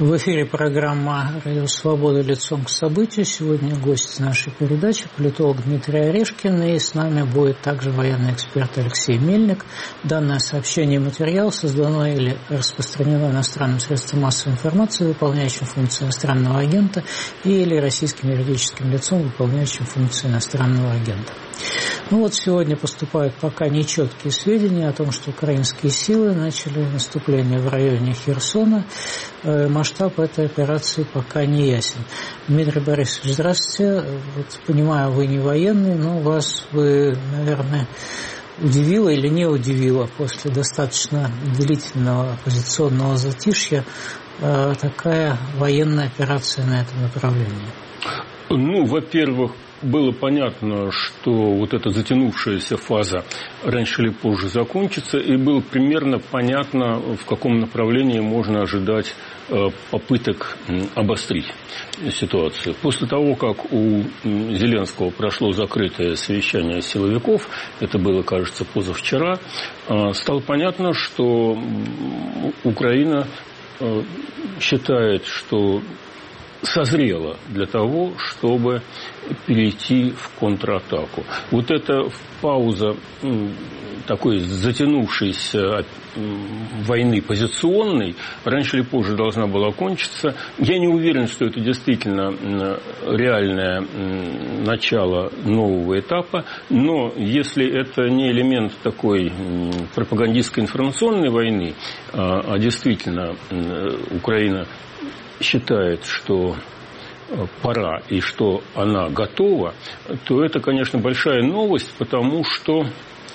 В эфире программа «Радио Свобода. Лицом к событию». Сегодня гость нашей передачи – политолог Дмитрий Орешкин. И с нами будет также военный эксперт Алексей Мельник. Данное сообщение и материал создано или распространено иностранным средством массовой информации, выполняющим функцию иностранного агента, или российским юридическим лицом, выполняющим функцию иностранного агента. Сегодня поступают пока нечеткие сведения о том, что украинские силы начали наступление в районе Херсона. Масштаб этой операции пока не ясен. Дмитрий Борисович, здравствуйте. Понимаю, вы не военный, но вас, наверное, удивило или не удивило после достаточно длительного оппозиционного затишья такая военная операция на этом направлении? Во-первых, было понятно, что эта затянувшаяся фаза раньше или позже закончится, и было примерно понятно, в каком направлении можно ожидать попыток обострить ситуацию. После того, как у Зеленского прошло закрытое совещание силовиков, это было, кажется, позавчера, стало понятно, что Украина считает, что созрела для того, чтобы перейти в контратаку. Эта пауза такой затянувшейся войны позиционной раньше или позже должна была кончиться. Я не уверен, что это действительно реальное начало нового этапа, но если это не элемент такой пропагандистской информационной войны, а действительно Украина считает, что пора и что она готова, то это, конечно, большая новость, потому что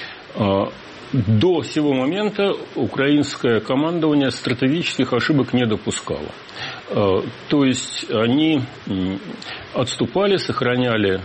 до сего момента украинское командование стратегических ошибок не допускало. То есть они отступали, сохраняли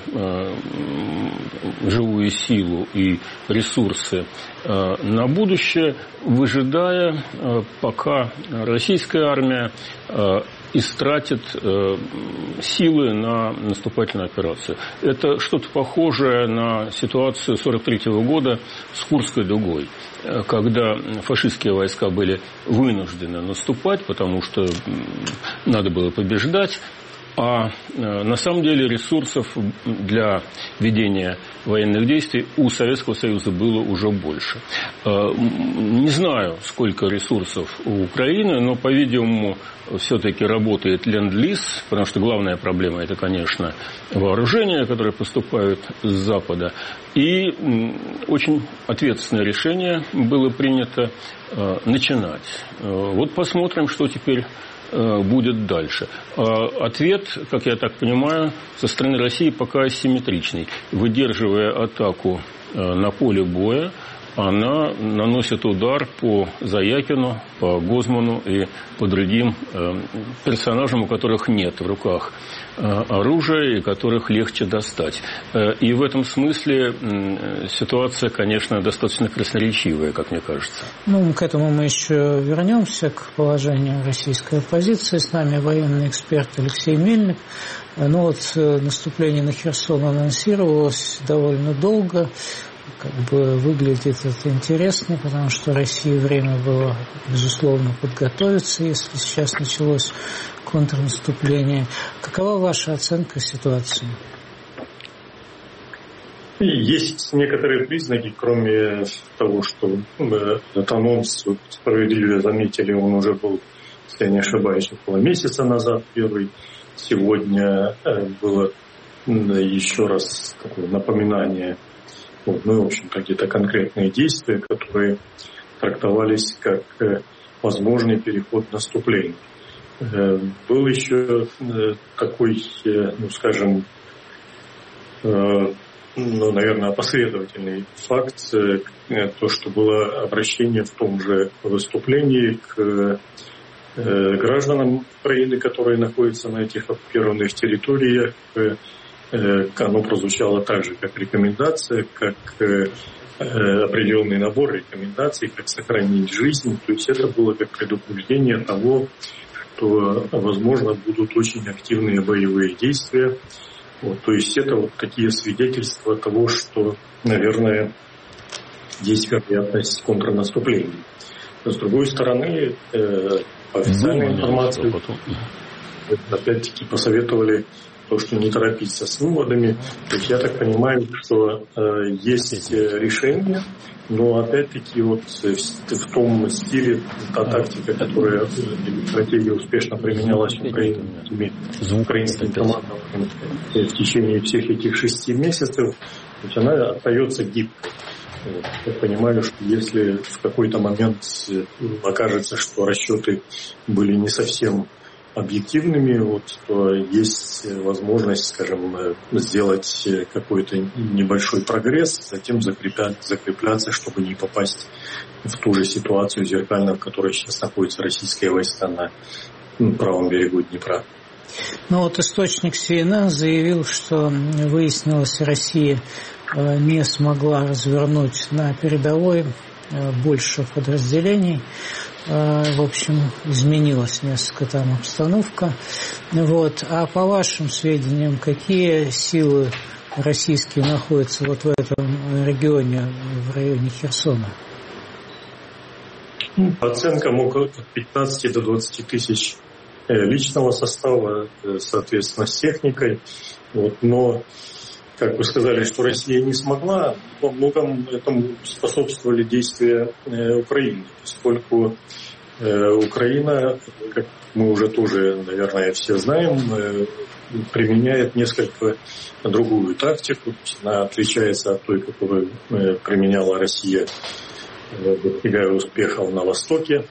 живую силу и ресурсы на будущее, выжидая, пока российская армия истратит силы на наступательную операцию. Это что-то похожее на ситуацию 1943 года с Курской дугой, когда фашистские войска были вынуждены наступать, потому что надо было побеждать, а на самом деле ресурсов для ведения военных действий у Советского Союза было уже больше. Не знаю, сколько ресурсов у Украины, но, по-видимому, все-таки работает ленд-лиз, потому что главная проблема – это, конечно, вооружения, которые поступают с Запада. И очень ответственное решение было принято начинать. Посмотрим, что теперь будет дальше. Ответ, как я так понимаю, со стороны России пока асимметричный. Выдерживая атаку на поле боя, она наносит удар по Заякину, по Гозману и по другим персонажам, у которых нет в руках оружия и которых легче достать. И в этом смысле ситуация, конечно, достаточно красноречивая, как мне кажется. К этому мы еще вернемся, к положению российской оппозиции. С нами военный эксперт Алексей Мельник. Наступление на Херсон анонсировалось довольно долго. Выглядит это интересно, потому что России время было, безусловно, подготовиться, если сейчас началось контрнаступление. Какова ваша оценка ситуации? Есть некоторые признаки, кроме того, что этот анонс, справедливо заметили, он уже был, если я не ошибаюсь, около месяца назад первый. Сегодня было еще раз такое напоминание. В общем, какие-то конкретные действия, которые трактовались как возможный переход в наступление. Был еще такой, наверное, опосредовательный факт, то, что было обращение в том же выступлении к гражданам Украины, которые находятся на этих оккупированных территориях. Оно прозвучало так же, как рекомендация, как определенный набор рекомендаций, как сохранить жизнь. То есть это было как предупреждение того, что, возможно, будут очень активные боевые действия. То есть это такие свидетельства того, что, наверное, есть вероятность контрнаступления. Но с другой стороны, по официальной информации, опять-таки посоветовали то, что не торопиться с выводами. То есть я так понимаю, что есть решение, но опять-таки вот в том стиле, та тактика, которая стратегия успешно применялась украинским командам в течение всех этих 6 месяцев, она остается гибкой. Я понимаю, что если в какой-то момент окажется, что расчеты были не совсем объективными, то есть возможность, скажем, сделать какой-то небольшой прогресс, затем закрепляться, чтобы не попасть в ту же ситуацию зеркально, в которой сейчас находятся российские войска на правом берегу Днепра. Источник CNN заявил, что выяснилось, Россия не смогла развернуть на передовой больше подразделений. В общем, изменилась несколько там обстановка. А по вашим сведениям, какие силы российские находятся в этом регионе, в районе Херсона? По оценкам около 15 до 20 тысяч личного состава, соответственно, с техникой. Но, как вы сказали, что Россия не смогла, во многом этому способствовали действия Украины, поскольку Украина, как мы уже тоже, наверное, все знаем, применяет несколько другую тактику. Она отличается от той, которую применяла Россия, достигая успехов на Востоке.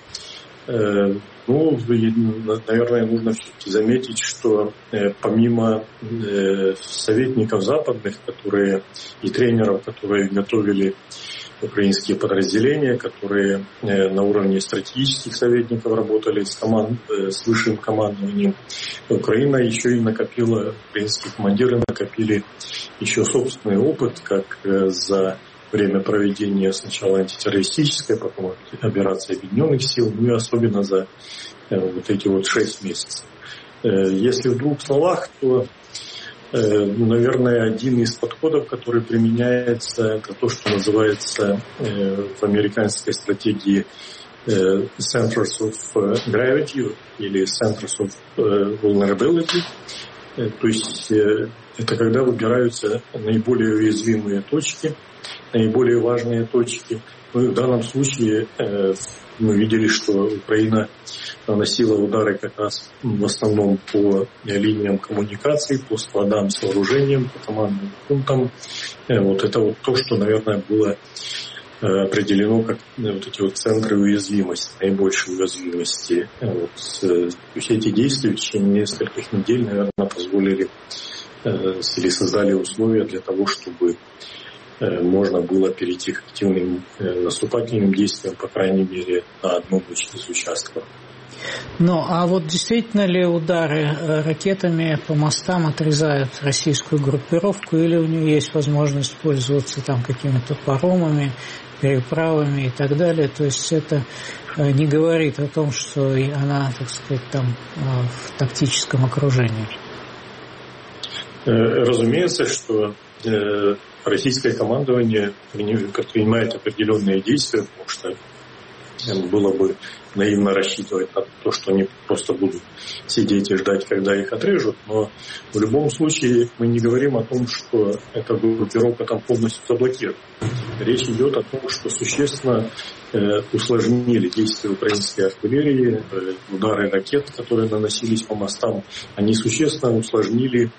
Наверное, нужно все-таки заметить, что помимо советников западных, и тренеров, которые готовили украинские подразделения, которые на уровне стратегических советников работали с высшим командованием, Украина еще и украинские командиры накопили еще собственный опыт, как за время проведения сначала антитеррористической, потом операции Объединенных сил, и особенно за эти 6 месяцев. Если в 2 словах, то, наверное, один из подходов, который применяется, это то, что называется в американской стратегии Centers of Gravity или Centers of Vulnerability. То есть это когда выбираются наиболее уязвимые точки, наиболее важные точки. В данном случае мы видели, что Украина наносила удары как раз в основном по линиям коммуникаций, по складам, сооружениям, по командным пунктам. Это то, что, наверное, было определено как эти центры уязвимости, наибольшей уязвимости. Все эти действия в течение нескольких недель, наверное, позволили или создали условия для того, чтобы можно было перейти к активным наступательным действиям, по крайней мере, на одном из участков. Действительно ли удары ракетами по мостам отрезают российскую группировку, или у нее есть возможность пользоваться там какими-то паромами, переправами и так далее? То есть это не говорит о том, что она, так сказать, там в тактическом окружении? Разумеется, что российское командование принимает определенные действия, потому что было бы наивно рассчитывать на то, что они просто будут сидеть и ждать, когда их отрежут. Но в любом случае мы не говорим о том, что эта группировка там полностью заблокирована. Речь идет о том, что существенно усложнили действия украинской артиллерии, удары ракет, которые наносились по мостам, они существенно усложнили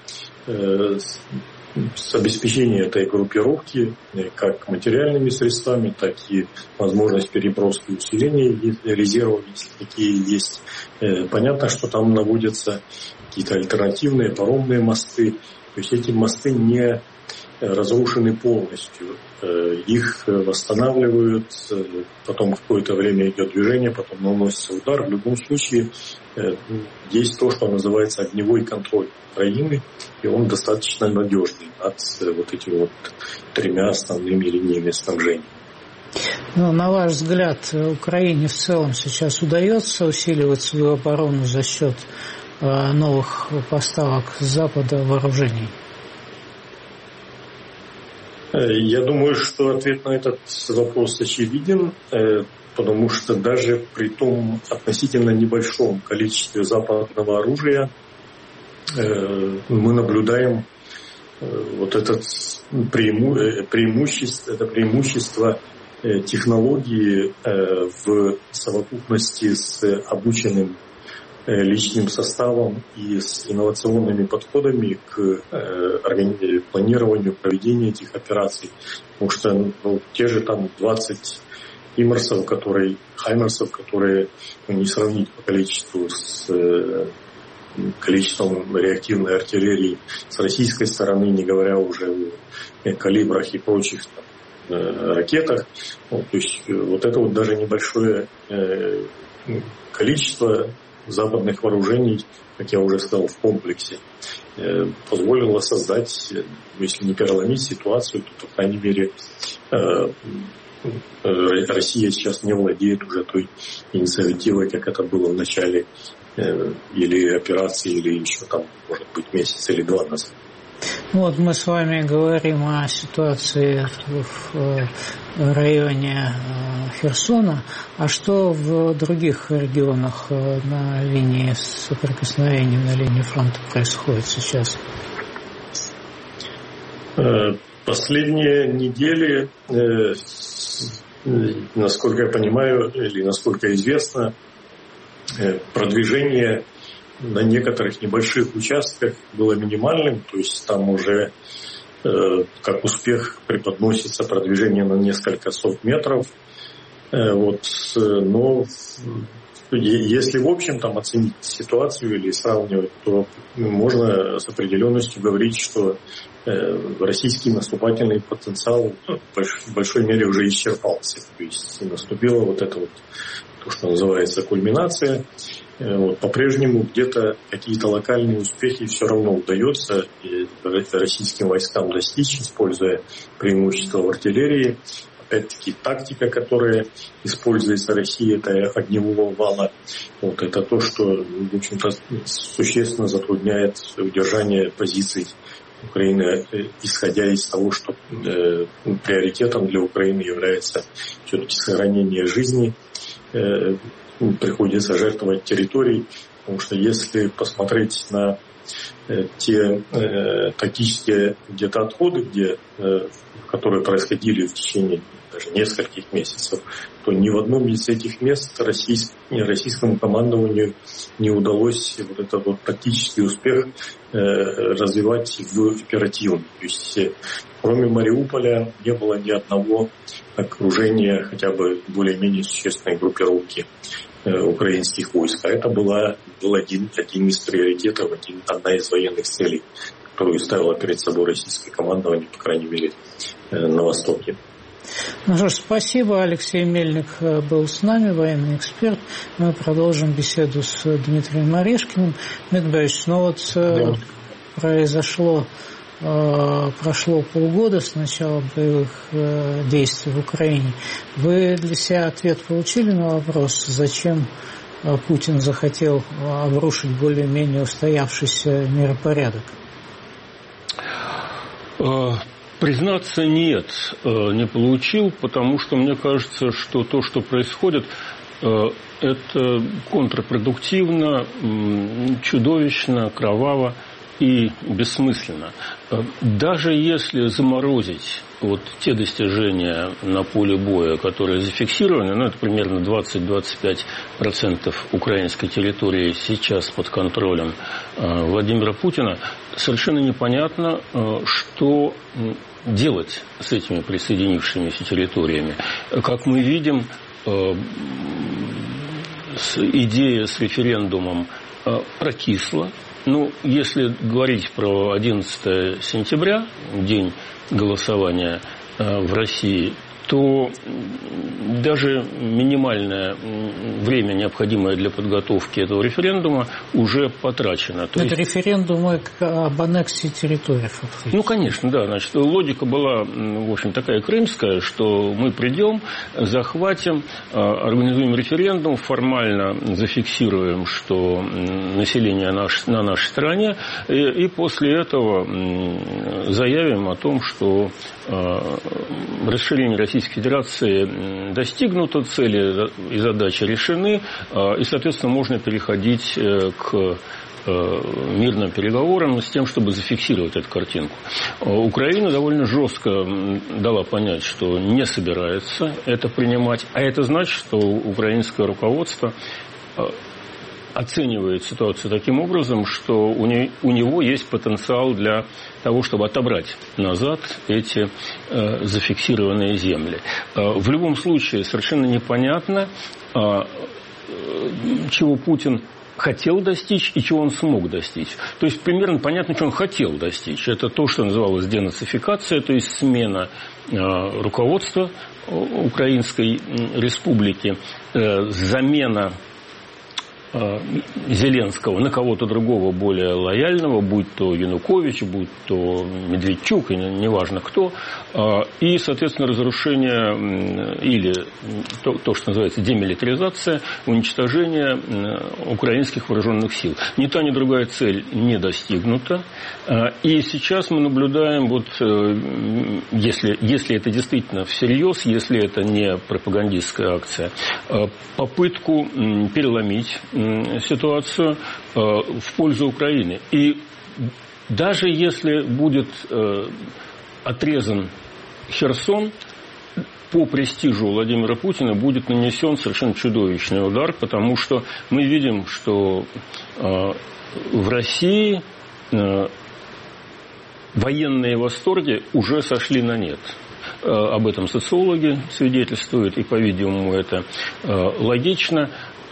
с обеспечением этой группировки как материальными средствами, так и возможность переброски и усиления резервов, если такие есть. Понятно, что там наводятся какие-то альтернативные паромные мосты. То есть эти мосты не разрушены полностью. Их восстанавливают, потом какое-то время идет движение, потом наносится удар. В любом случае есть то, что называется огневой контроль Украины, и он достаточно надежный над этими 3 основными линиями снабжения. На ваш взгляд, Украине в целом сейчас удается усиливать свою оборону за счет новых поставок с Запада вооружений? Я думаю, что ответ на этот вопрос очевиден. потому что даже при том относительно небольшом количестве западного оружия мы наблюдаем вот это преимущество технологии в совокупности с обученным личным составом и с инновационными подходами к планированию, проведению этих операций. Потому что те же там 20 хаймерсов, которые не сравнить по количеству с количеством реактивной артиллерии с российской стороны, не говоря уже о калибрах и прочих ракетах. То есть вот это вот даже небольшое количество западных вооружений, как я уже сказал, в комплексе, позволило создать, если не переломить ситуацию, то, по крайней мере, Россия сейчас не владеет уже той инициативой, как это было в начале или операции, или еще там, может быть, месяц или два назад. Вот мы с вами говорим о ситуации в районе Херсона. А что в других регионах на линии соприкосновения, на линии фронта происходит сейчас? Последние недели, насколько я понимаю, или насколько известно, продвижение на некоторых небольших участках было минимальным, то есть там уже как успех преподносится продвижение на несколько сот метров. Но если в общем там оценить ситуацию или сравнивать, то можно с определенностью говорить, что российский наступательный потенциал в большой мере уже исчерпался. То есть наступила вот это вот то, что называется кульминация. По-прежнему где-то какие-то локальные успехи все равно удается российским войскам достичь, используя преимущество в артиллерии. Опять-таки тактика, которая используется Россией, это огневого вала. Это то, что, в общем-то, существенно затрудняет удержание позиций Украины, исходя из того, что приоритетом для Украины является все-таки сохранение жизни. Приходится жертвовать территорией, потому что если посмотреть на те тактические где-то отходы, которые происходили в течение даже нескольких месяцев, то ни в одном из этих мест российскому командованию не удалось вот этот вот тактический успех развивать в оперативном. То есть кроме Мариуполя не было ни одного окружения хотя бы более-менее существенной группировки украинских войск. А это был один из приоритетов, одна из военных целей, которую ставило перед собой российское командование, по крайней мере, на Востоке. Ну что ж, спасибо. Алексей Мельник был с нами, военный эксперт. Мы продолжим беседу с Дмитрием Орешкиным. Дмитрий Борисович, прошло полгода с начала боевых действий в Украине. Вы для себя ответ получили на вопрос, зачем Путин захотел обрушить более-менее устоявшийся миропорядок? Признаться, нет, не получил, потому что мне кажется, что то, что происходит, это контрпродуктивно, чудовищно, кроваво и бессмысленно. Даже если заморозить вот те достижения на поле боя, которые зафиксированы, это примерно 20-25% украинской территории сейчас под контролем Владимира Путина, совершенно непонятно, что делать с этими присоединившимися территориями. Как мы видим, идея с референдумом прокисла. Если говорить про 11 сентября, день голосования в России, то даже минимальное время, необходимое для подготовки этого референдума, уже потрачено. Это референдум об аннексии территории. Конечно, да. Значит, логика была, в общем, такая крымская, что мы придем, захватим, организуем референдум, формально зафиксируем, что население на нашей стороне, и после этого заявим о том, что расширение Российской Российской Федерации достигнуто, цели и задачи решены, и, соответственно, можно переходить к мирным переговорам с тем, чтобы зафиксировать эту картинку. Украина довольно жестко дала понять, что не собирается это принимать, а это значит, что украинское руководство оценивает ситуацию таким образом, что у него есть потенциал для того, чтобы отобрать назад эти зафиксированные земли. В любом случае совершенно непонятно, чего Путин хотел достичь и чего он смог достичь. То есть примерно понятно, что он хотел достичь. Это то, что называлось денацификация, то есть смена руководства Украинской Республики, замена Зеленского на кого-то другого более лояльного, будь то Янукович, будь то Медведчук, и неважно кто, и, соответственно, разрушение или то, что называется демилитаризация, уничтожение украинских вооруженных сил. Ни та, ни другая цель не достигнута, и сейчас мы наблюдаем, вот, если это действительно всерьез, если это не пропагандистская акция, попытку переломить ситуацию в пользу Украины. И даже если будет отрезан Херсон, по престижу Владимира Путина будет нанесен совершенно чудовищный удар, потому что мы видим, что в России военные восторги уже сошли на нет. Об этом социологи свидетельствуют, и, по-видимому, это логично.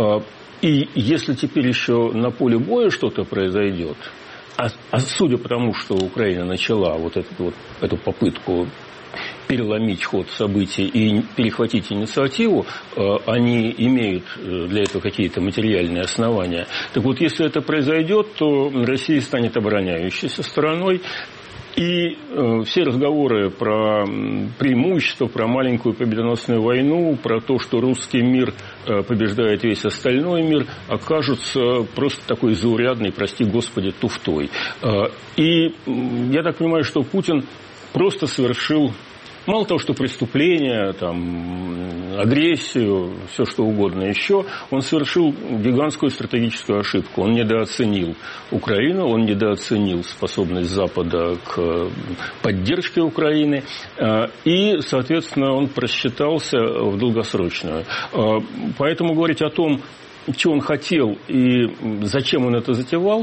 И если теперь еще на поле боя что-то произойдет, а судя по тому, что Украина начала вот эту попытку переломить ход событий и перехватить инициативу, они имеют для этого какие-то материальные основания. Так вот, если это произойдет, то Россия станет обороняющейся стороной. И все разговоры про преимущество, про маленькую победоносную войну, про то, что русский мир побеждает весь остальной мир, окажутся просто такой заурядной, прости господи, туфтой. И я так понимаю, что Путин просто совершил мало того, что преступление, агрессию, все что угодно еще, он совершил гигантскую стратегическую ошибку. Он недооценил Украину, он недооценил способность Запада к поддержке Украины, и, соответственно, он просчитался в долгосрочную. Поэтому говорить о том, чего он хотел и зачем он это затевал,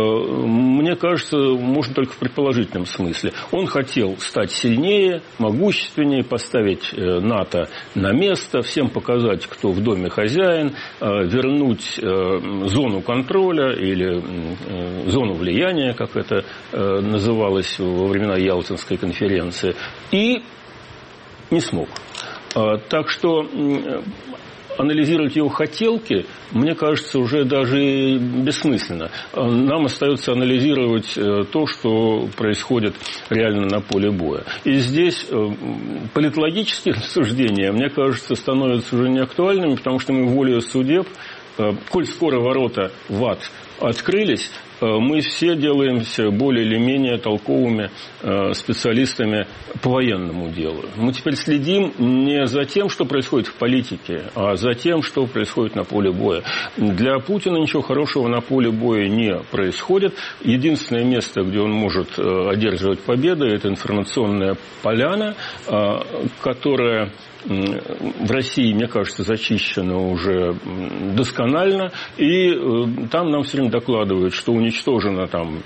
мне кажется, можно только в предположительном смысле. Он хотел стать сильнее, могущественнее, поставить НАТО на место, всем показать, кто в доме хозяин, вернуть зону контроля или зону влияния, как это называлось во времена Ялтинской конференции, и не смог. Так что анализировать его хотелки, мне кажется, уже даже бессмысленно. Нам остается анализировать то, что происходит реально на поле боя. И здесь политологические рассуждения, мне кажется, становятся уже неактуальными, потому что мы волею судеб, коль скоро ворота в ад открылись, мы все делаемся более или менее толковыми специалистами по военному делу. Мы теперь следим не за тем, что происходит в политике, а за тем, что происходит на поле боя. Для Путина ничего хорошего на поле боя не происходит. Единственное место, где он может одерживать победу, это информационная поляна, которая в России, мне кажется, зачищена уже досконально, и там нам все время докладывают, что уничтожено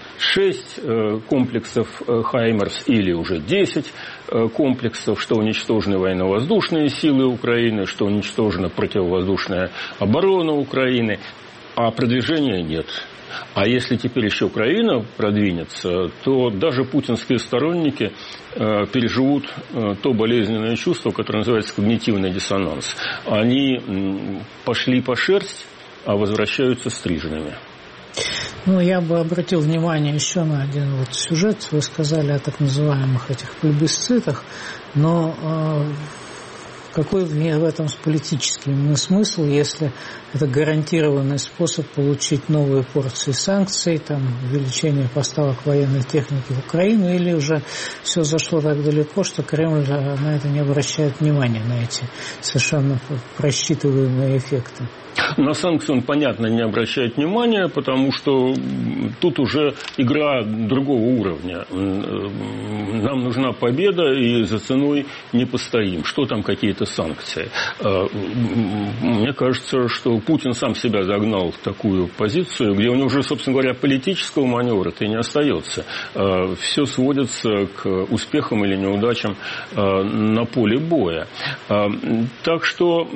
6 комплексов «Хаймерс» или уже 10 комплексов, что уничтожены военно-воздушные силы Украины, что уничтожена противовоздушная оборона Украины, а продвижения нет. А если теперь еще Украина продвинется, то даже путинские сторонники переживут то болезненное чувство, которое называется когнитивный диссонанс. Они пошли по шерсть, а возвращаются стриженными. Я бы обратил внимание еще на один сюжет. Вы сказали о так называемых этих плебисцитах, но какой в этом политический смысл, если это гарантированный способ получить новые порции санкций, там, увеличение поставок военной техники в Украину, или уже все зашло так далеко, что Кремль на это не обращает внимания, на эти совершенно просчитываемые эффекты? На санкции он, понятно, не обращает внимания, потому что тут уже игра другого уровня. Нам нужна победа, и за ценой не постоим. Что там какие-то санкции? Мне кажется, что Путин сам себя загнал в такую позицию, где у него уже, собственно говоря, политического маневра-то и не остается. Все сводится к успехам или неудачам на поле боя. Так что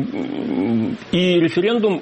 и референдум,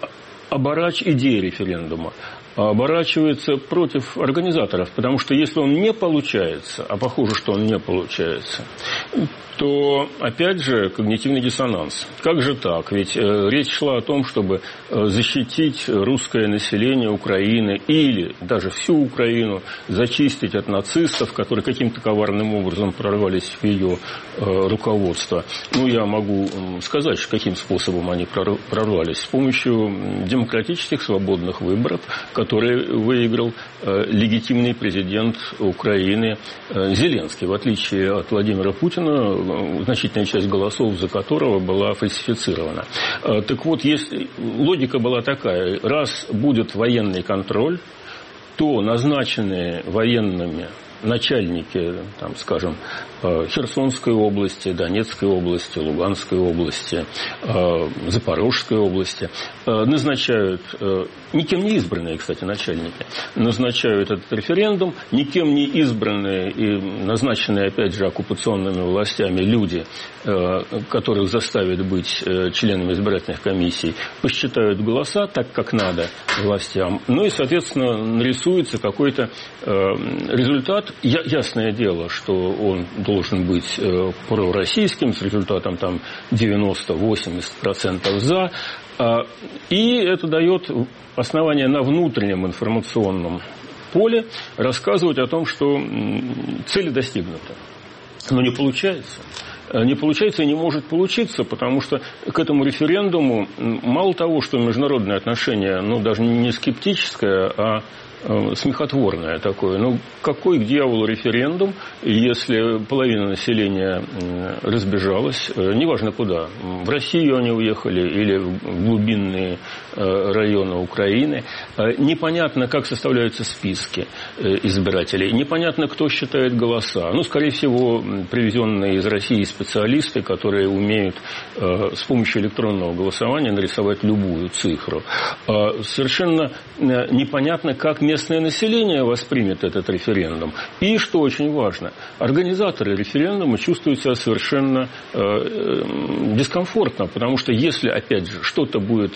идея референдума оборачивается против организаторов, потому что если он не получается, а похоже, что он не получается, то, опять же, когнитивный диссонанс. Как же так? Ведь речь шла о том, чтобы защитить русское население Украины или даже всю Украину, зачистить от нацистов, которые каким-то коварным образом прорвались в ее руководство. Ну, я могу сказать, каким способом они прорвались. С помощью демократических свободных выборов, которые выиграл легитимный президент Украины Зеленский, в отличие от Владимира Путина, значительная часть голосов за которого была фальсифицирована. Так вот, если логика была такая: раз будет военный контроль, то назначенные военными начальники, там, скажем, Херсонской области, Донецкой области, Луганской области, Запорожской области назначают, никем не избранные, кстати, начальники, назначают этот референдум, никем не избранные и назначенные, опять же, оккупационными властями люди, которых заставят быть членами избирательных комиссий, посчитают голоса так, как надо властям, ну и, соответственно, нарисуется какой-то результат. Ясное дело, что он должен быть пророссийским, с результатом там 90-80% за. И это дает основание на внутреннем информационном поле рассказывать о том, что цели достигнуты. Но не получается. Не получается и не может получиться, потому что к этому референдуму мало того, что международные отношения, ну, даже не скептическое, а смехотворное такое. Ну, какой к дьяволу референдум, если половина населения разбежалась, неважно куда, в Россию они уехали или в глубинные районы Украины. Непонятно, как составляются списки избирателей, непонятно, кто считает голоса. Ну, скорее всего, привезенные из России специалисты, которые умеют с помощью электронного голосования нарисовать любую цифру. Совершенно непонятно, как местное население воспримет этот референдум. И, что очень важно, организаторы референдума чувствуют себя совершенно дискомфортно, потому что если, опять же, что-то будет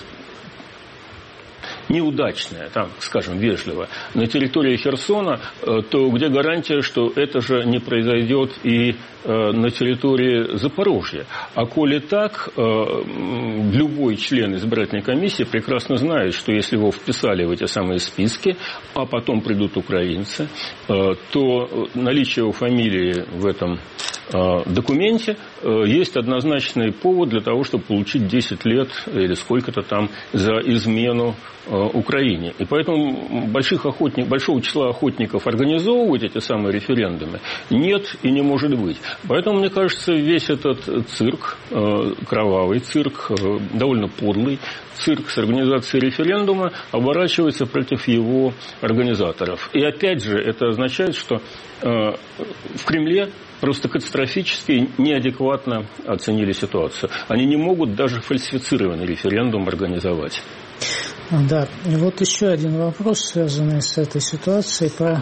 неудачное, там, скажем, вежливо, на территории Херсона, то где гарантия, что это же не произойдет и на территории Запорожья? А коли так, любой член избирательной комиссии прекрасно знает, что если его вписали в эти самые списки, а потом придут украинцы, то наличие его фамилии в этом документе есть однозначный повод для того, чтобы получить 10 лет или сколько-то там за измену Украине. И поэтому большого числа охотников организовывать эти самые референдумы нет и не может быть. Поэтому, мне кажется, весь этот цирк, кровавый цирк, довольно подлый цирк с организацией референдума оборачивается против его организаторов. И опять же, это означает, что в Кремле просто катастрофически неадекватно оценили ситуацию. Они не могут даже фальсифицированный референдум организовать. Да, и вот еще один вопрос, связанный с этой ситуацией, про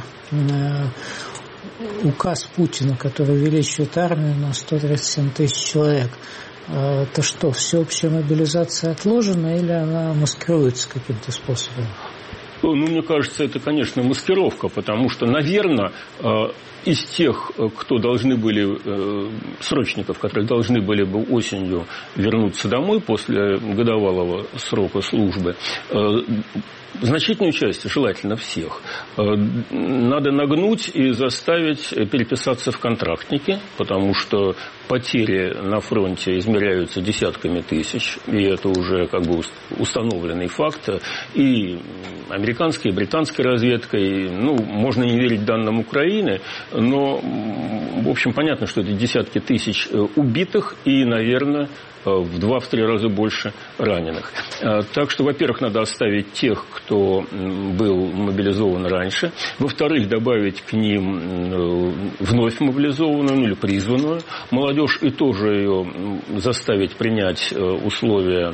указ Путина, который увеличивает армию на 137 тысяч человек. Это что, всеобщая мобилизация отложена или она маскируется каким-то способом? Ну, мне кажется, это, конечно, маскировка, потому что, наверное, из тех, кто должны были, срочников, которые должны были бы осенью вернуться домой после годовалого срока службы, значительную часть, желательно всех, надо нагнуть и заставить переписаться в контрактники, потому что потери на фронте измеряются десятками тысяч, и это уже как бы установленный факт. И американской, и британской разведкой, можно не верить данным Украины, но, в общем, понятно, что это десятки тысяч убитых и, наверное, в 2-3 раза больше раненых. Так что, во-первых, надо оставить тех, кто был мобилизован раньше. Во-вторых, добавить к ним вновь мобилизованную или призванную молодежь и тоже ее заставить принять условия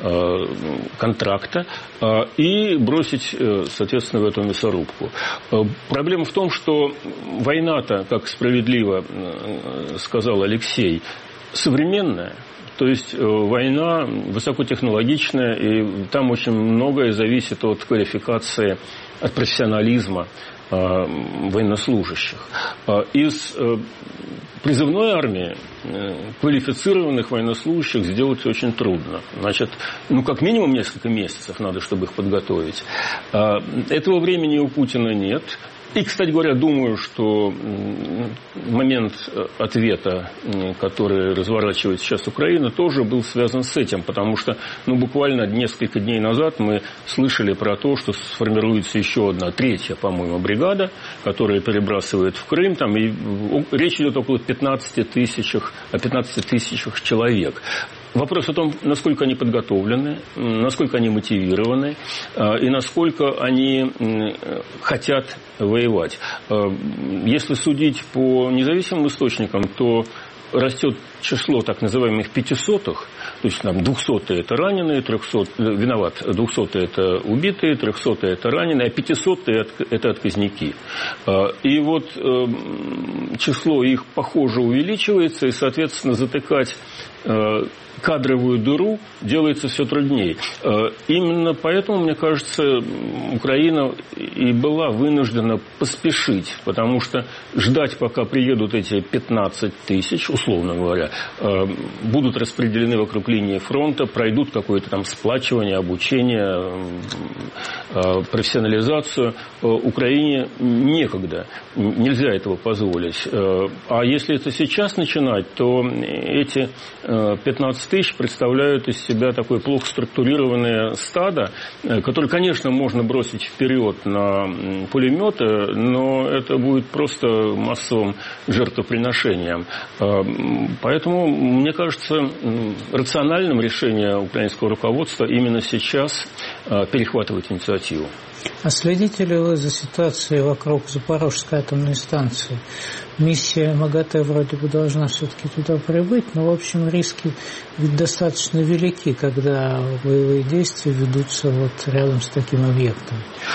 контракта и бросить, соответственно, в эту мясорубку. Проблема в том, что война-то, как справедливо сказал Алексей, современная. То есть война высокотехнологичная, и там очень многое зависит от квалификации, от профессионализма военнослужащих. Из призывной армии квалифицированных военнослужащих сделать очень трудно. Значит, как минимум несколько месяцев надо, чтобы их подготовить. Этого времени у Путина нет. И, кстати говоря, думаю, что момент ответа, который разворачивает сейчас Украина, тоже был связан с этим, потому что буквально несколько дней назад мы слышали про то, что сформируется еще одна, третья, по-моему, бригада, которая перебрасывает в Крым, и речь идет около 15 тысячах человек. Вопрос о том, насколько они подготовлены, насколько они мотивированы и насколько они хотят воевать. Если судить по независимым источникам, то растет число так называемых 500-х, то есть 200-е это раненые, 200-е это убитые, 300-е это раненые, а 500-е это отказники. И вот число их, похоже, увеличивается, и, соответственно, затыкать кадровую дыру делается все труднее. Именно поэтому, мне кажется, Украина и была вынуждена поспешить, потому что ждать, пока приедут эти 15 тысяч, условно говоря, будут распределены вокруг линии фронта, пройдут какое-то там сплачивание, обучение, профессионализацию. Украине некогда, нельзя этого позволить. А если это сейчас начинать, то эти 15 тысяч представляют из себя такое плохо структурированное стадо, которое, конечно, можно бросить вперед на пулеметы, но это будет просто массовым жертвоприношением. Поэтому, мне кажется, рациональным решением украинского руководства именно сейчас перехватывать инициативу. А следите ли вы за ситуацией вокруг Запорожской атомной станции? Миссия МАГАТЭ вроде бы должна все-таки туда прибыть, но, в общем, риски ведь достаточно велики, когда боевые действия ведутся рядом с таким объектом.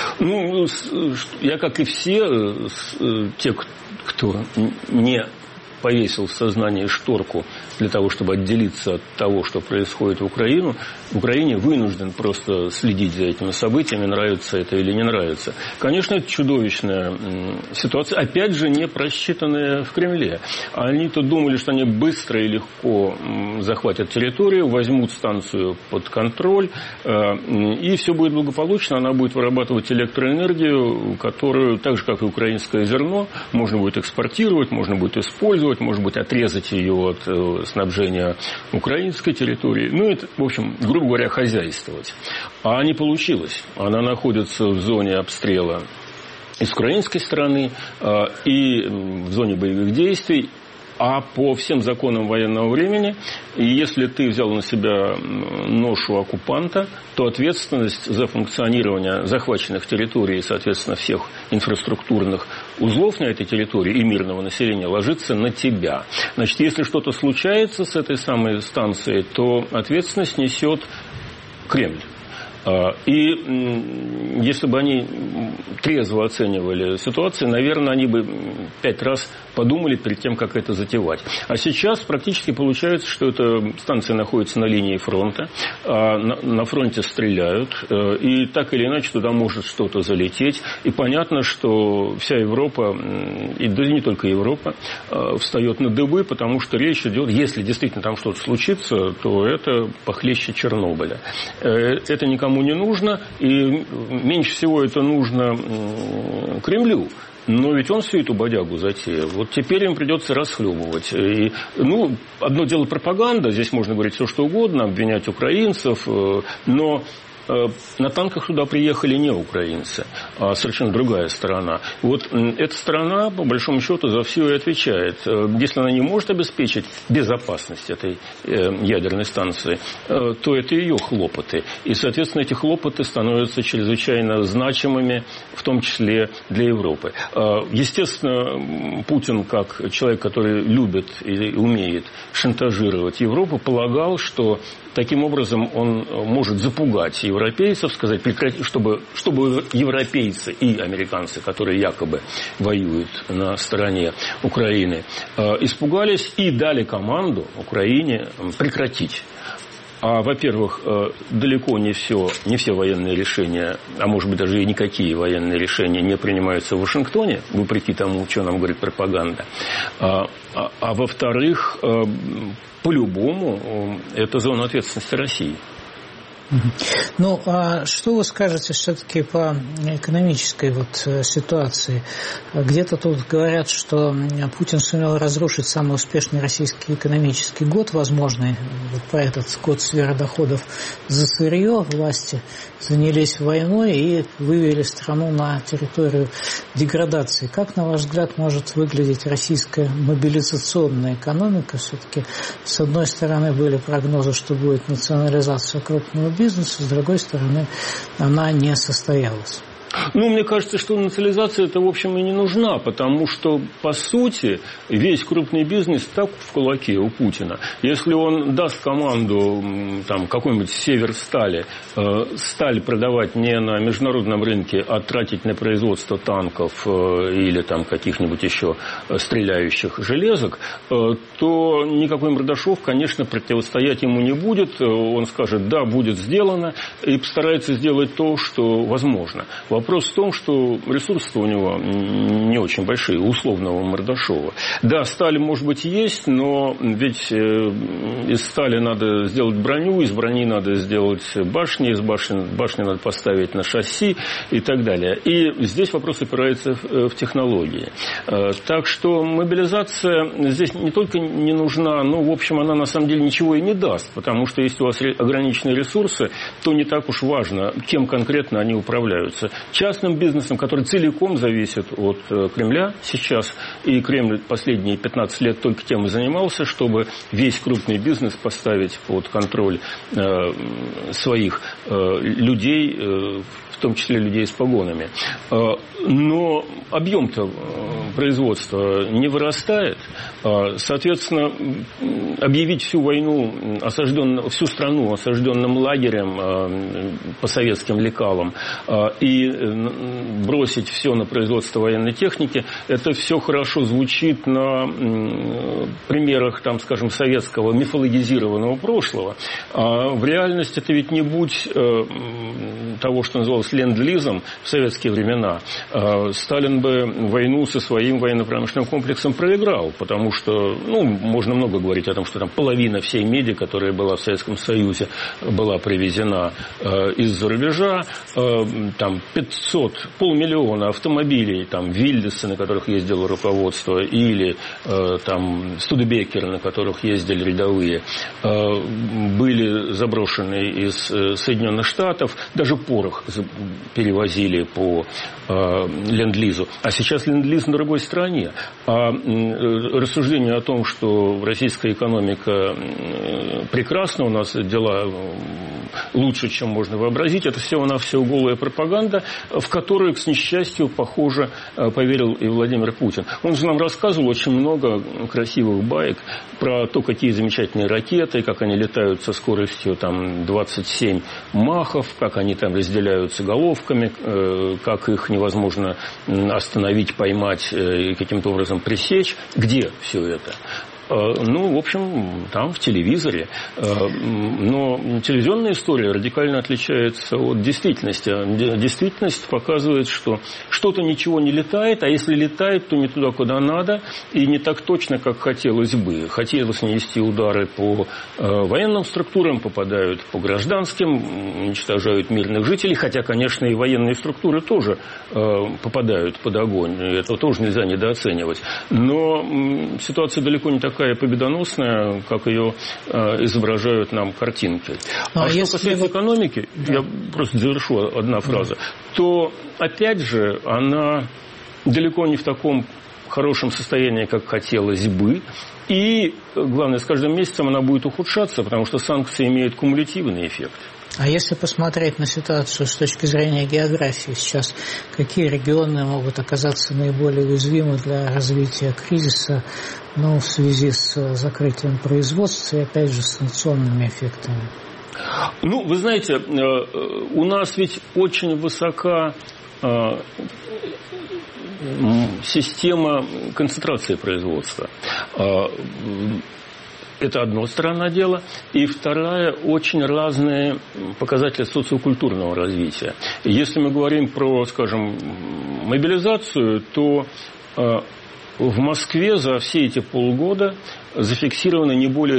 Я, как и все, те, кто не повесил в сознании шторку для того, чтобы отделиться от того, что происходит в Украине, вынужден просто следить за этими событиями, нравится это или не нравится. Конечно, это чудовищная ситуация, опять же, не просчитанная в Кремле. Они-то думали, что они быстро и легко захватят территорию, возьмут станцию под контроль, и все будет благополучно, она будет вырабатывать электроэнергию, которую, так же, как и украинское зерно, можно будет экспортировать, можно будет использовать, может быть, отрезать ее от снабжения украинской территории. Это, в общем, грубо говоря, хозяйствовать. А не получилось. Она находится в зоне обстрела и с украинской стороны, и в зоне боевых действий. А по всем законам военного времени, если ты взял на себя ношу оккупанта, то ответственность за функционирование захваченных территорий и, соответственно, всех инфраструктурных узлов на этой территории и мирного населения ложится на тебя. Значит, если что-то случается с этой самой станцией, то ответственность несет Кремль. И если бы они трезво оценивали ситуацию, наверное, они бы 5 раз подумали перед тем, как это затевать. А сейчас практически получается, что эта станция находится на линии фронта, на фронте стреляют, и так или иначе туда может что-то залететь. И понятно, что вся Европа, и да не только Европа, встает на дыбы, потому что речь идет, если действительно там что-то случится, то это похлеще Чернобыля. Это никому не нужно, и меньше всего это нужно Кремлю. Но ведь он всю эту бодягу затеял. Вот теперь им придется расхлебывать. И, одно дело пропаганда, здесь можно говорить все, что угодно, обвинять украинцев, но на танках туда приехали не украинцы, а совершенно другая сторона. Вот эта сторона, по большому счету, за все и отвечает. Если она не может обеспечить безопасность этой ядерной станции, то это ее хлопоты. И, соответственно, эти хлопоты становятся чрезвычайно значимыми, в том числе для Европы. Естественно, Путин, как человек, который любит и умеет шантажировать Европу, полагал, что таким образом он может запугать европейцев, сказать, чтобы европейцы и американцы, которые якобы воюют на стороне Украины, испугались и дали команду Украине прекратить. Во-первых, далеко не все военные решения, а может быть даже и никакие военные решения не принимаются в Вашингтоне, вопреки тому, что нам говорит пропаганда. Во-вторых, по-любому, это зона ответственности России. Ну, а что вы скажете все-таки по экономической ситуации? Где-то тут говорят, что Путин сумел разрушить самый успешный российский экономический год, возможный, про этот год сверхдоходов за сырье. Власти занялись войной и вывели страну на территорию деградации. Как, на ваш взгляд, может выглядеть российская мобилизационная экономика? Все-таки, с одной стороны, были прогнозы, что будет национализация крупного бизнеса, с другой стороны, она не состоялась. Мне кажется, что национализация это, в общем, и не нужна, потому что, по сути, весь крупный бизнес так в кулаке у Путина. Если он даст команду какой-нибудь Северстали сталь продавать не на международном рынке, а тратить на производство танков или каких-нибудь еще стреляющих железок, то никакой Мордашов, конечно, противостоять ему не будет. Он скажет, да, будет сделано, и постарается сделать то, что возможно. Вопрос в том, что ресурсы у него не очень большие, у условного Мордашова. Да, сталь, может быть, есть, но ведь из стали надо сделать броню, из брони надо сделать башни, из башни надо поставить на шасси и так далее. И здесь вопрос опирается в технологии. Так что мобилизация здесь не только не нужна, но, в общем, она на самом деле ничего и не даст, потому что если у вас ограниченные ресурсы, то не так уж важно, кем конкретно они управляются. Частным бизнесом, который целиком зависит от Кремля сейчас, и Кремль последние 15 лет только тем и занимался, чтобы весь крупный бизнес поставить под контроль своих людей, в том числе людей с погонами. Но объем-то производства не вырастает. Соответственно, объявить всю войну, всю страну осажденным лагерем по советским лекалам и бросить все на производство военной техники, это все хорошо звучит на примерах, скажем, советского мифологизированного прошлого. А в реальности это ведь не будь того, что называлось ленд-лизом в советские времена, Сталин бы войну со своим военно-промышленным комплексом проиграл, потому что, можно много говорить о том, что половина всей меди, которая была в Советском Союзе, была привезена из-за рубежа, 500 автомобилей, Вильдесы, на которых ездило руководство, или Студебекеры, на которых ездили рядовые, были заброшены из Соединенных Штатов, даже порох перевозили по ленд-лизу. А сейчас ленд-лиз на другой стороне. А рассуждение о том, что российская экономика прекрасна, у нас дела лучше, чем можно вообразить, это всего-навсего голая пропаганда, в которую, к несчастью, похоже, поверил и Владимир Путин. Он же нам рассказывал очень много красивых баек про то, какие замечательные ракеты, как они летают со скоростью 27 махов, как они разделяются головками, как их невозможно остановить, поймать и каким-то образом пресечь. Где все это? В общем, там, в телевизоре. Но телевизионная история радикально отличается от действительности. Действительность показывает, что что-то ничего не летает, а если летает, то не туда, куда надо, и не так точно, как хотелось бы. Хотелось нанести удары по военным структурам, попадают по гражданским, уничтожают мирных жителей, хотя, конечно, и военные структуры тоже попадают под огонь. Это тоже нельзя недооценивать. Но ситуация далеко не такая победоносная, как ее изображают нам картинки. А что касается экономики, я просто завершу одна фраза, то, опять же, она далеко не в таком хорошем состоянии, как хотелось бы. И, главное, с каждым месяцем она будет ухудшаться, потому что санкции имеют кумулятивный эффект. А если посмотреть на ситуацию с точки зрения географии сейчас, какие регионы могут оказаться наиболее уязвимы для развития кризиса, в связи с закрытием производства и, опять же, с санкционными эффектами? Вы знаете, у нас ведь очень высока система концентрации производства. Это одна сторона дела. И вторая, очень разные показатели социокультурного развития. Если мы говорим про, скажем, мобилизацию, то в Москве за все эти полгода зафиксировано не более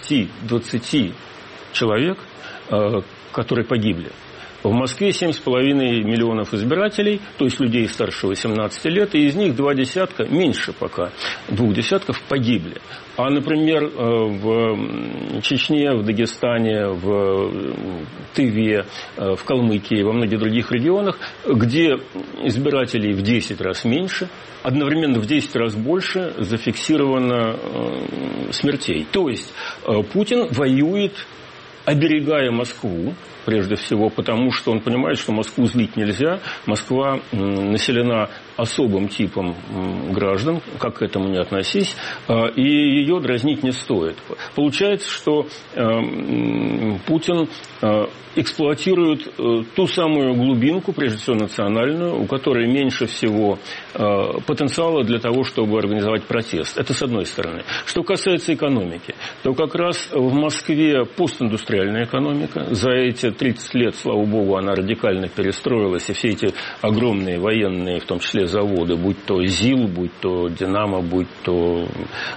20 человек, которые погибли. В Москве 7,5 миллионов избирателей, то есть людей старше 18 лет, и из них 20, меньше пока, 20 погибли. А, например, в Чечне, в Дагестане, в Тыве, в Калмыкии, во многих других регионах, где избирателей в 10 раз меньше, одновременно в 10 раз больше зафиксировано смертей. То есть Путин воюет, оберегая Москву, прежде всего, потому что он понимает, что Москву злить нельзя. Москва населена особым типом граждан, как к этому не относись, и ее дразнить не стоит. Получается, что Путин эксплуатирует ту самую глубинку, прежде всего национальную, у которой меньше всего потенциала для того, чтобы организовать протест. Это с одной стороны. Что касается экономики, то как раз в Москве постиндустриальная экономика. За эти 30 лет, слава богу, она радикально перестроилась, и все эти огромные военные, в том числе заводы, будь то ЗИЛ, будь то Динамо, будь то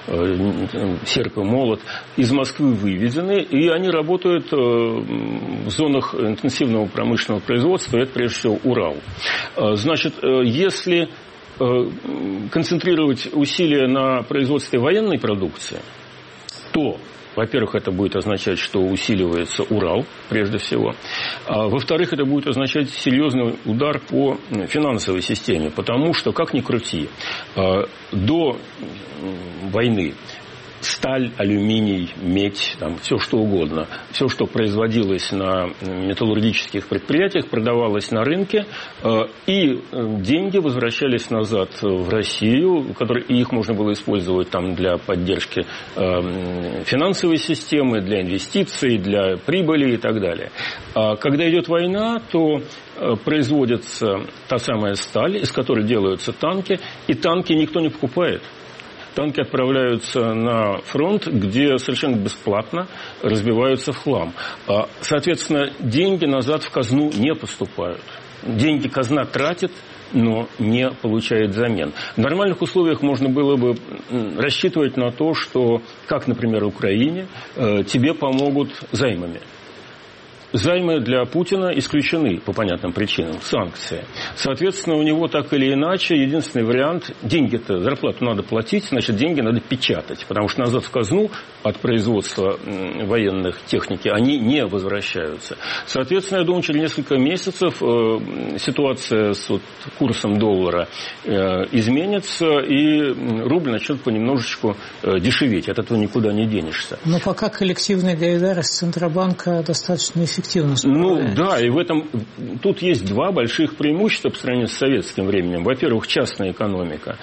Серко Молот, из Москвы выведены, и они работают в зонах интенсивного промышленного производства, это прежде всего Урал. Значит, если концентрировать усилия на производстве военной продукции, то, во-первых, это будет означать, что усиливается Урал, прежде всего. А во-вторых, это будет означать серьезный удар по финансовой системе, потому что, как ни крути, до войны сталь, алюминий, медь, все что угодно, все, что производилось на металлургических предприятиях, продавалось на рынке, и деньги возвращались назад в Россию, и их можно было использовать для поддержки финансовой системы, для инвестиций, для прибыли и так далее. А когда идет война, то производится та самая сталь, из которой делаются танки, и танки никто не покупает. Танки отправляются на фронт, где совершенно бесплатно разбиваются в хлам. Соответственно, деньги назад в казну не поступают. Деньги казна тратит, но не получает взамен. В нормальных условиях можно было бы рассчитывать на то, что, как, например, в Украине, тебе помогут займами. Займы для Путина исключены по понятным причинам, санкции. Соответственно, у него так или иначе единственный вариант, деньги-то, зарплату надо платить, значит, деньги надо печатать, потому что назад в казну от производства военных техники они не возвращаются. Соответственно, я думаю, через несколько месяцев ситуация с курсом доллара изменится, и рубль начнет понемножечку дешеветь, от этого никуда не денешься. Но пока коллективный солидарность Центробанка достаточно эффективна. Да, и тут есть два больших преимущества по сравнению с советским временем. Во-первых, частная экономика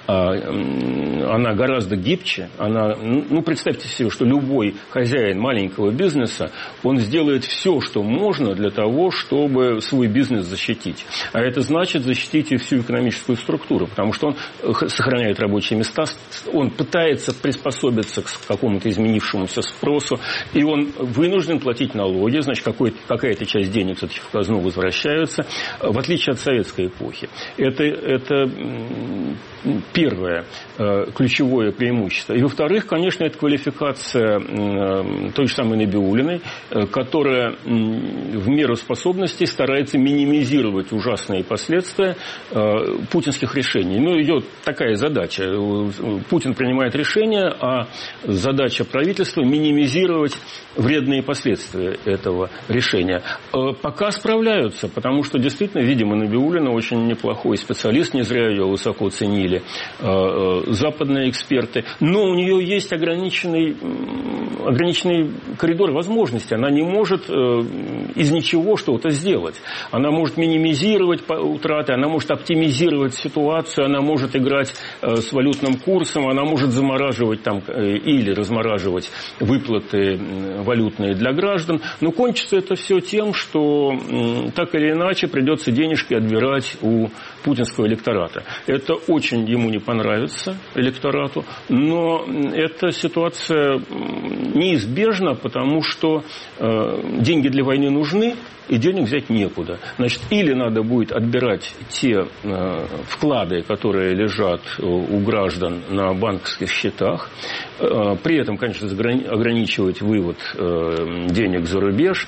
она гораздо гибче. Представьте себе, что любой хозяин маленького бизнеса, он сделает все, что можно для того, чтобы свой бизнес защитить. А это значит защитить и всю экономическую структуру, потому что он сохраняет рабочие места, он пытается приспособиться к какому-то изменившемуся спросу, и он вынужден платить налоги, значит, какая-то часть денег все-таки в казну возвращается, в отличие от советской эпохи. Это первое ключевое преимущество. И, во-вторых, конечно, это квалификация той же самой Набиуллиной, которая в меру способностей старается минимизировать ужасные последствия путинских решений. Ее такая задача. Путин принимает решение, а задача правительства – минимизировать вредные последствия этого решения. Пока справляются, потому что действительно, видимо, Набиуллина очень неплохой специалист, не зря ее высоко ценили западные эксперты, но у нее есть ограниченный коридор возможностей. Она не может из ничего что-то сделать. Она может минимизировать утраты, она может оптимизировать ситуацию, она может играть с валютным курсом, она может замораживать или размораживать выплаты валютные для граждан. Но кончится это все тем, что так или иначе придется денежки отбирать у путинского электората. Это очень ему не понравится, электорату, но эта ситуация неизбежна, потому что деньги для войны нужны, и денег взять некуда. Значит, или надо будет отбирать те вклады, которые лежат у граждан на банковских счетах, при этом, конечно, ограничивать вывод денег за рубеж.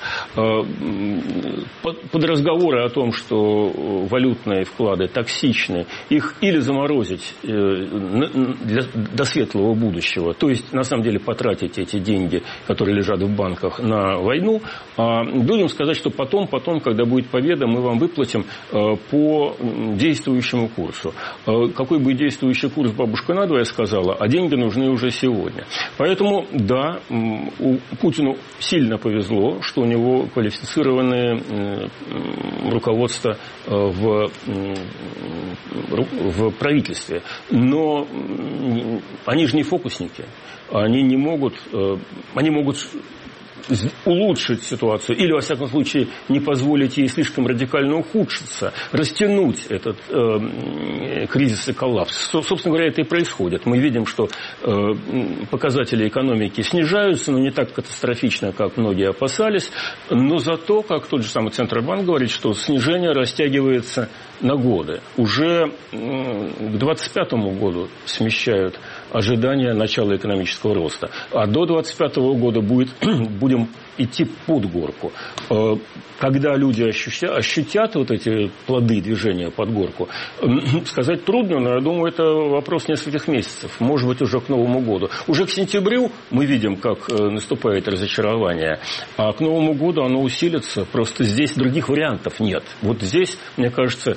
Под разговоры о том, что валютные вклады токсичны, их или заморозить до светлого будущего, то есть, на самом деле, потратить эти деньги, которые лежат в банках, на войну, а людям сказать, что потом, когда будет победа, мы вам выплатим по действующему курсу. Какой бы действующий курс бабушка надвое сказала, а деньги нужны уже сегодня. Поэтому, да, Путину сильно повезло, что у него квалифицированное руководство в правительстве. Но они же не фокусники. Они могут улучшить ситуацию или, во всяком случае, не позволить ей слишком радикально ухудшиться, растянуть этот кризис и коллапс. Собственно говоря, это и происходит. Мы видим, что показатели экономики снижаются, но не так катастрофично, как многие опасались, но зато, как тот же самый Центробанк говорит, что снижение растягивается на годы. Уже к 2025 году смещают ожидания начала экономического роста. А до 2025 года будем идти под горку. Когда люди ощутят вот эти плоды движения под горку, сказать трудно, но я думаю, это вопрос нескольких месяцев. Может быть, уже к Новому году. Уже к сентябрю мы видим, как наступает разочарование. А к Новому году оно усилится. Просто здесь других вариантов нет. Вот здесь, мне кажется,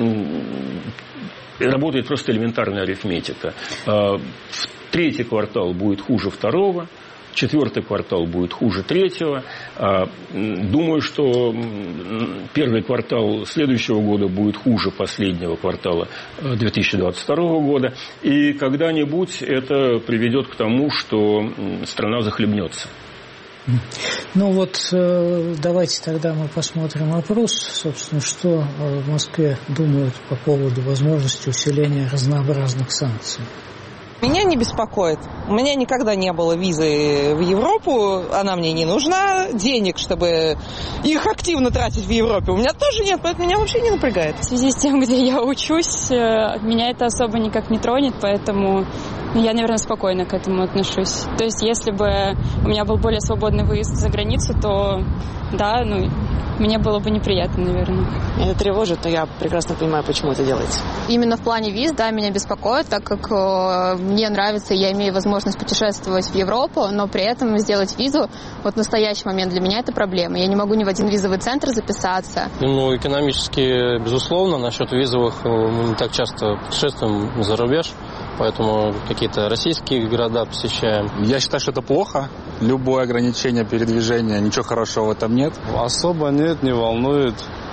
работает просто элементарная арифметика. Третий квартал будет хуже второго, четвертый квартал будет хуже третьего. Думаю, что первый квартал следующего года будет хуже последнего квартала 2022 года. И когда-нибудь это приведет к тому, что страна захлебнется. Ну вот, давайте тогда мы посмотрим вопрос, собственно, что в Москве думают по поводу возможности усиления разнообразных санкций. Меня не беспокоит. У меня никогда не было визы в Европу, она мне не нужна. Денег, чтобы их активно тратить в Европе, у меня тоже нет, поэтому меня вообще не напрягает. В связи с тем, где я учусь, меня это особо никак не тронет, поэтому я, наверное, спокойно к этому отношусь. То есть, если бы у меня был более свободный выезд за границу, то да, мне было бы неприятно, наверное. Меня это тревожит, но я прекрасно понимаю, почему это делается. Именно в плане виз, да, меня беспокоит, так как мне нравится, я имею возможность путешествовать в Европу, но при этом сделать визу, вот в настоящий момент для меня это проблема. Я не могу ни в один визовый центр записаться. Экономически, безусловно, насчет визовых мы не так часто путешествуем за рубеж, поэтому какие-то российские города посещаем. Я считаю, что это плохо. Любое ограничение передвижения, ничего хорошего в этом нет. Особо нет, не волнует.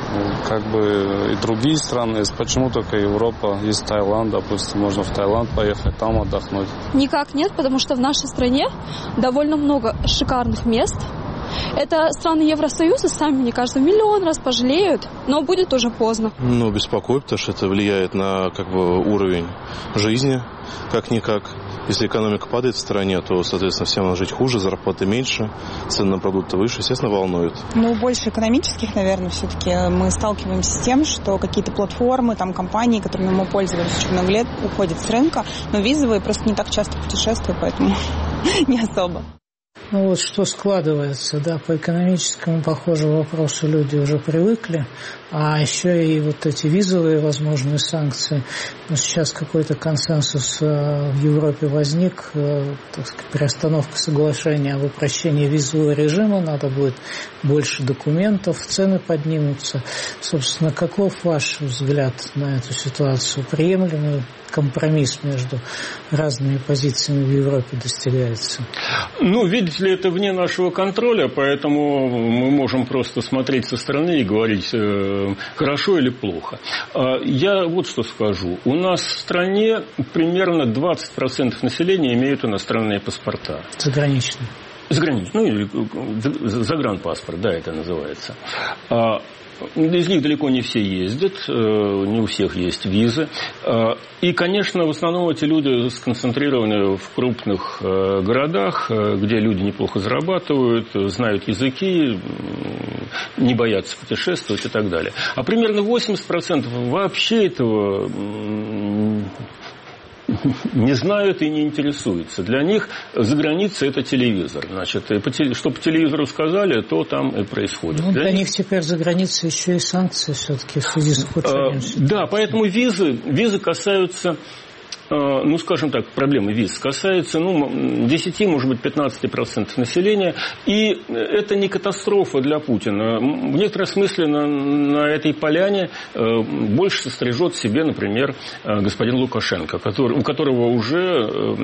как бы и другие страны есть. Почему только Европа? Есть Таиланд, допустим, можно в Таиланд поехать, там отдохнуть. Никак нет, потому что в нашей стране довольно много шикарных мест. Это страны Евросоюза сами, мне кажется, миллион раз пожалеют, но будет уже поздно. Ну, беспокоит, потому что это влияет на как бы уровень жизни, как-никак. Если экономика падает в стране, то, соответственно, всем надо жить хуже, зарплаты меньше, цены на продукты выше, естественно, волнует. Ну, больше экономических, наверное, все-таки мы сталкиваемся с тем, что какие-то платформы, там, компании, которыми мы пользовались очень много лет, уходят с рынка, но визовые просто не так часто путешествуют, поэтому не особо. Ну вот что складывается, да, по экономическому, похоже, вопросу люди уже привыкли, а еще и вот эти визовые возможные санкции. Но сейчас какой-то консенсус в Европе возник, так сказать, приостановка соглашения об упрощении визового режима, надо будет больше документов, цены поднимутся. Собственно, каков ваш взгляд на эту ситуацию? Приемлемый компромисс между разными позициями в Европе достигается? Ну, видите ли, это вне нашего контроля, поэтому мы можем просто смотреть со стороны и говорить, хорошо или плохо. Я вот что скажу. У нас в стране примерно 20% населения имеют иностранные паспорта. Заграничные. Заграничные. Ну, или загранпаспорт, да, это называется. Из них далеко не все ездят, не у всех есть визы. И, конечно, в основном эти люди сконцентрированы в крупных городах, где люди неплохо зарабатывают, знают языки, не боятся путешествовать и так далее. А примерно 80% вообще этого не знают и не интересуются. Для них за границей это телевизор. Значит, что по телевизору сказали, то там и происходит. Ну, для них теперь за границей еще и санкции все-таки в связи с ухудшением ситуации. Да, поэтому визы касаются, ну, скажем так, проблемы виз касаются, 10, может быть, 15% населения. И это не катастрофа для Путина. В некотором смысле на этой поляне больше сострижет себе, например, господин Лукашенко, у которого уже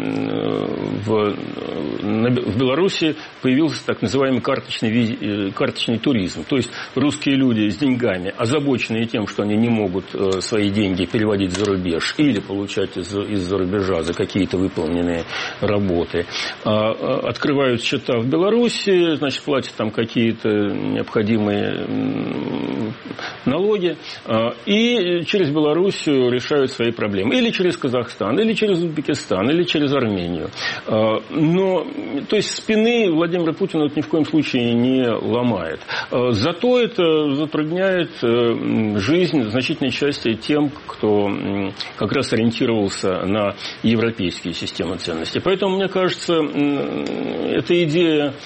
в Беларуси появился так называемый карточный туризм. То есть русские люди с деньгами, озабоченные тем, что они не могут свои деньги переводить за рубеж или получать из-за рубежа за какие-то выполненные работы, открывают счета в Беларуси, значит, платят там какие-то необходимые налоги и через Белоруссию решают свои проблемы. Или через Казахстан, или через Узбекистан, или через Армению. Но, то есть, спины Владимира Путина ни в коем случае не ломает. Зато это затрудняет жизнь значительной части тем, кто как раз ориентировался на европейские системы ценностей. Поэтому, мне кажется, эта идея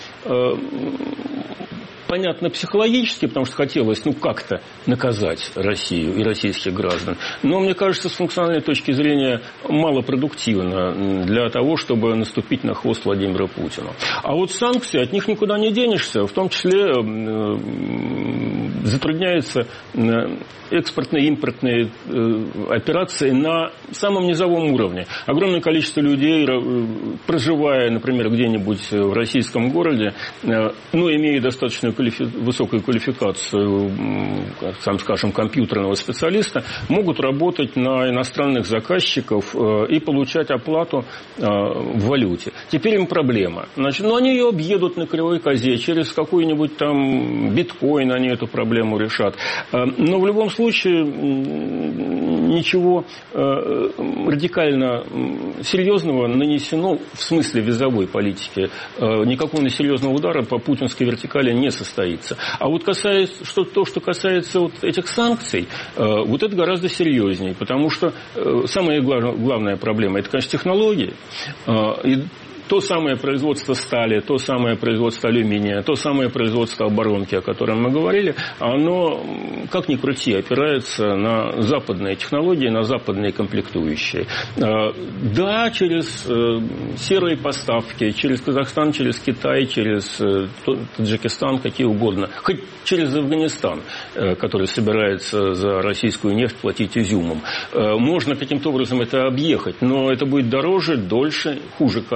понятно психологически, потому что хотелось как-то наказать Россию и российских граждан. Но, мне кажется, с функциональной точки зрения малопродуктивно для того, чтобы наступить на хвост Владимира Путина. А вот санкции, от них никуда не денешься. В том числе затрудняются экспортные и импортные операции на самом низовом уровне. Огромное количество людей, проживая, например, где-нибудь в российском городе, но имея достаточно высокую квалификацию, скажем, компьютерного специалиста, могут работать на иностранных заказчиков и получать оплату в валюте. Теперь им проблема. Значит, они ее объедут на кривой козе, через какой-нибудь там биткоин они эту проблему решат. Но в любом случае ничего радикально серьезного нанесено в смысле визовой политики. Никакого серьезного удара по путинской вертикали не состоится. А вот то, что касается вот этих санкций, вот это гораздо серьезнее, потому что самая главная проблема – это, конечно, технологии. И то самое производство стали, то самое производство алюминия, то самое производство оборонки, о котором мы говорили, оно, как ни крути, опирается на западные технологии, на западные комплектующие. Да, через серые поставки, через Казахстан, через Китай, через Таджикистан, какие угодно, хоть через Афганистан, который собирается за российскую нефть платить изюмом. Можно каким-то образом это объехать, но это будет дороже, дольше, хуже качеством,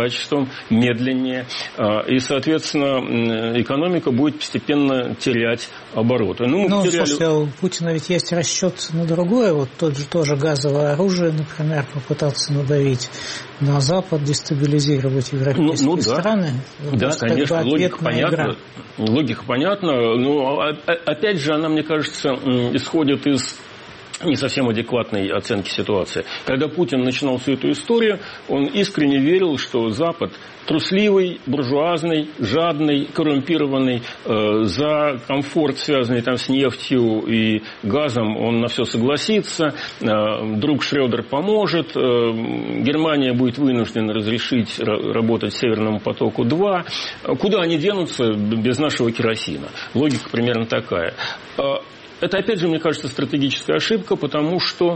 способом, медленнее. И, соответственно, экономика будет постепенно терять обороты. Слушайте, у Путина ведь есть расчет на другое. Вот тоже газовое оружие, например, попытаться надавить на Запад, дестабилизировать европейские страны. Да, конечно, логика понятна. Логика понятна. Но, опять же, она, мне кажется, исходит из не совсем адекватной оценки ситуации. Когда Путин начинал всю эту историю, он искренне верил, что Запад трусливый, буржуазный, жадный, коррумпированный, за комфорт, связанный там с нефтью и газом, он на все согласится, друг Шрёдер поможет, Германия будет вынуждена разрешить работать Северному потоку-2. Куда они денутся без нашего керосина? Логика примерно такая. Это, опять же, мне кажется, стратегическая ошибка, потому что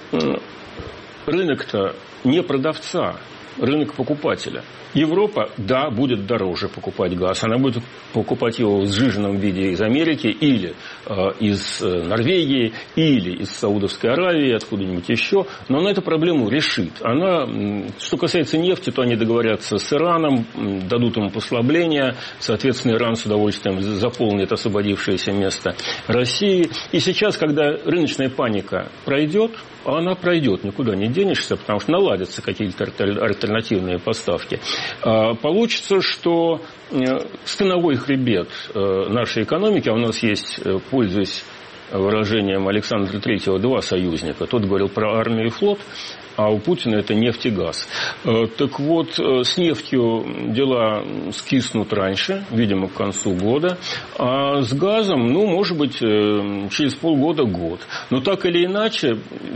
рынок-то не продавца, рынок покупателя. Европа, да, будет дороже покупать газ. Она будет покупать его в сжиженном виде из Америки или из Норвегии, или из Саудовской Аравии, откуда-нибудь еще. Но она эту проблему решит. Что касается нефти, то они договорятся с Ираном, дадут ему послабления. Соответственно, Иран с удовольствием заполнит освободившееся место России. И сейчас, когда рыночная паника пройдет, а она пройдет, никуда не денешься, потому что наладятся какие-то альтернативные поставки. Получится, что становой хребет нашей экономики, а у нас есть, пользуясь выражением Александра III, два союзника. Тот говорил про армию и флот, а у Путина это нефть и газ. Так вот, с нефтью дела скиснут раньше, видимо, к концу года, а с газом, может быть, через полгода-год. Но так или иначе,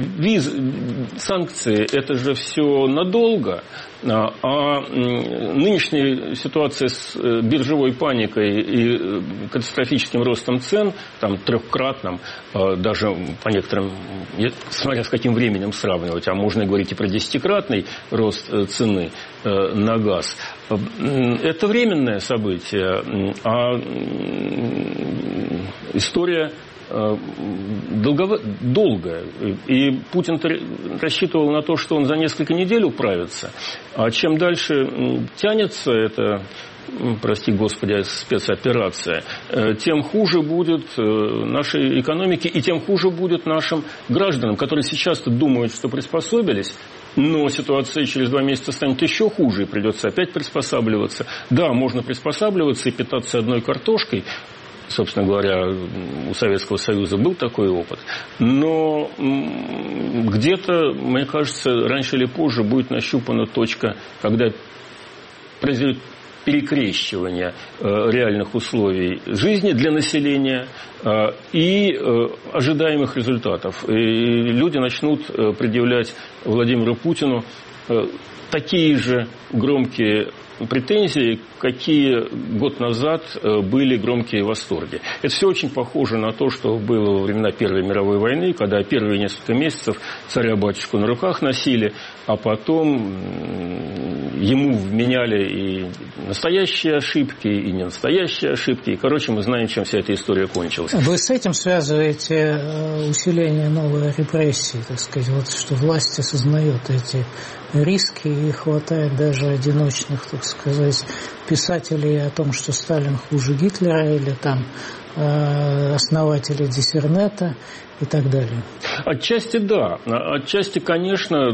санкции – это же все надолго. А нынешняя ситуация с биржевой паникой и катастрофическим ростом цен, там трехкратным, даже по некоторым, смотря с каким временем сравнивать, а можно говорить и про 10-кратный рост цены на газ, это временное событие, а история долгая. И Путин рассчитывал на то, что он за несколько недель управится. А чем дальше тянется эта, прости господи, спецоперация, тем хуже будет нашей экономике и тем хуже будет нашим гражданам, которые сейчас-то думают, что приспособились, но ситуация через 2 месяца станет еще хуже, и придется опять приспосабливаться. Да, можно приспосабливаться и питаться одной картошкой. Собственно говоря, у Советского Союза был такой опыт. Но где-то, мне кажется, раньше или позже будет нащупана точка, когда произойдет перекрещивание реальных условий жизни для населения и ожидаемых результатов. И люди начнут предъявлять Владимиру Путину такие же громкие претензии, какие год назад были громкие восторги. Это все очень похоже на то, что было во времена Первой мировой войны, когда первые несколько месяцев царя-батюшку на руках носили, а потом ему вменяли и настоящие ошибки, и не настоящие ошибки. И, короче, мы знаем, чем вся эта история кончилась. Вы с этим связываете усиление новой репрессии, так сказать, вот что власть осознает эти риски, и хватает даже одиночных, так сказать, писателей о том, что Сталин хуже Гитлера, или там основатели Диссернета и так далее. Отчасти да. Отчасти, конечно,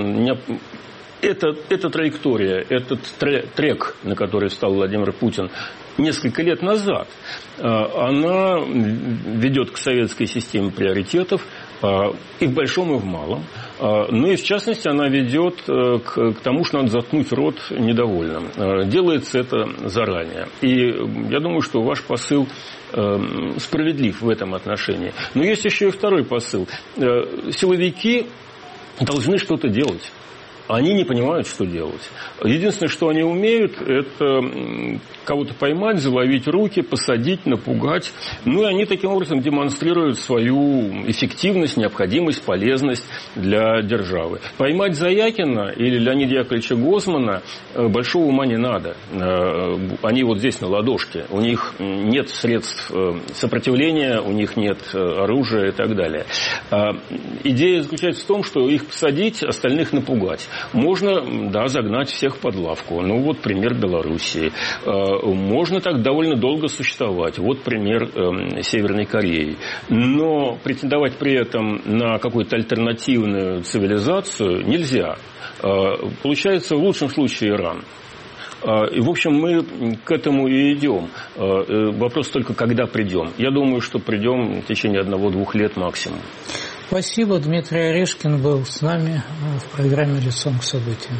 эта траектория, этот трек, на который встал Владимир Путин несколько лет назад, она ведет к советской системе приоритетов, и в большом, и в малом. Ну и, в частности, она ведет к тому, что надо заткнуть рот недовольным. Делается это заранее. И я думаю, что ваш посыл справедлив в этом отношении. Но есть еще и второй посыл. Силовики должны что-то делать. Они не понимают, что делать. Единственное, что они умеют, это кого-то поймать, заловить руки, посадить, напугать. Ну и они таким образом демонстрируют свою эффективность, необходимость, полезность для державы. Поймать Заякина или Леонида Яковлевича Гозмана большого ума не надо. Они вот здесь на ладошке. У них нет средств сопротивления, у них нет оружия и так далее. Идея заключается в том, что их посадить, остальных напугать. Можно, да, загнать всех под лавку. Ну, вот пример Белоруссии. Можно так довольно долго существовать. Вот пример Северной Кореи. Но претендовать при этом на какую-то альтернативную цивилизацию нельзя. Получается, в лучшем случае, Иран. И, в общем, мы к этому и идем. Вопрос только, когда придем. Я думаю, что придем в течение 1-2 лет максимум. Спасибо. Дмитрий Орешкин был с нами в программе «Лицом к событиям».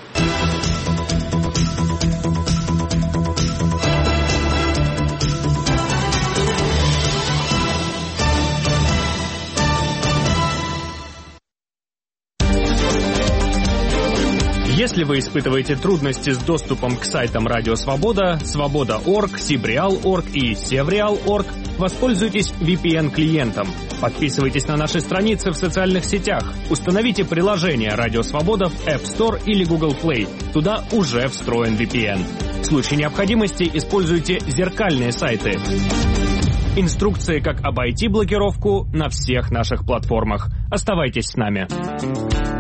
Если вы испытываете трудности с доступом к сайтам Радио Свобода, Свобода.орг, Сибреал.орг и Севреал.орг, воспользуйтесь VPN-клиентом. Подписывайтесь на наши страницы в социальных сетях. Установите приложение Радио Свобода в App Store или Google Play. Туда уже встроен VPN. В случае необходимости используйте зеркальные сайты. Инструкции, как обойти блокировку, на всех наших платформах. Оставайтесь с нами.